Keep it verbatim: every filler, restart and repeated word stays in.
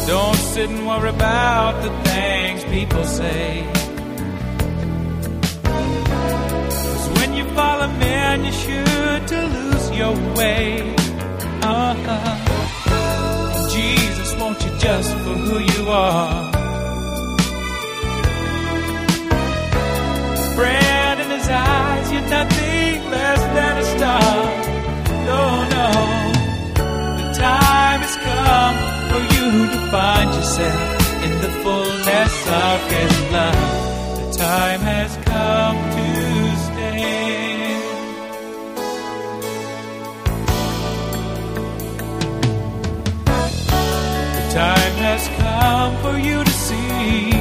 Don't sit and worry about the things people say. 'Cause when you follow men, you're sure to lose your way. Uh-huh. Jesus wants you just for who you are. Bread in his eyes, you're nothing less than a star. No, no. The time has come for you to find yourself in the fullness of his love. The time has come to stand. The time has come for you to see